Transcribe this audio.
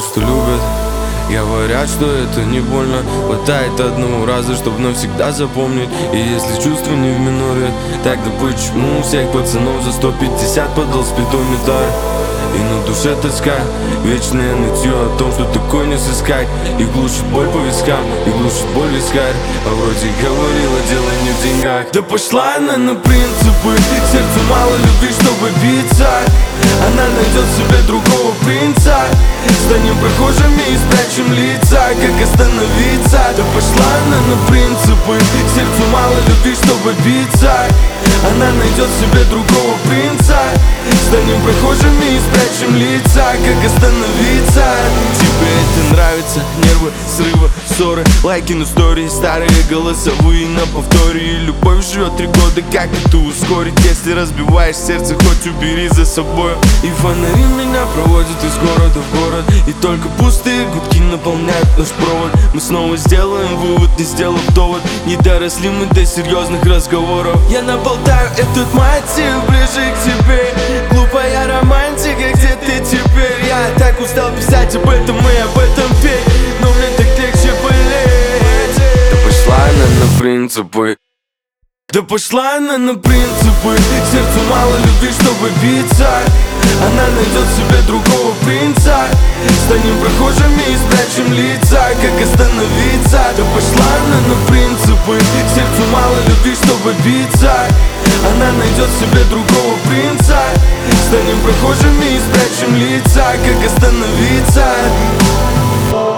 говорят, что любят, говорят, что это не больно. Хватает одного раза, чтоб навсегда запомнить. И если чувства не в миноре, тогда почему у всех пацанов за 150 подал спидометр? И на душе тоска, вечное нытье о том, что такое не сыскать. И глушит боль по вискам, и глушит боль искать. А вроде говорила, дело не в деньгах. Да пошла она на принципы, сердцу мало любви, чтобы биться. Она найдет себе другого принца. Станем прохожими и спрячем лица. Как остановиться? Да пошла она на принципы, сердцу мало любви, чтобы биться. Она найдет себе другого принца. Станем прохожими и спрячем лица. Как остановиться? Тебе это нравится? Нервы, срывы, ссоры, лайки на истории, старые голосовые на повторе. И любовь живет 3 года, как это ускорить? Если разбиваешь сердце, хоть убери за собой. И фонари меня проводят из города в город, и только пустые гудки наполняют наш провод. Мы снова сделаем вывод, не сделав довод. Не доросли мы до серьезных разговоров. Я наболтаю этот мотив ближе к тебе. Глупая романтика, где ты теперь? Я так устал писать об этом и об этом петь, но мне так легче болеть. Да пошла она на принципы. Да пошла она на принципы, сердцу мало любви, чтобы биться. Она найдет себе другого принца. Станем прохожими и спрячем лица. Как остановиться? Да пошла она на принципы, сердцу мало любви, чтобы биться. Она найдет себе другого принца. Станем прохожими и спрячем лица. Как остановиться?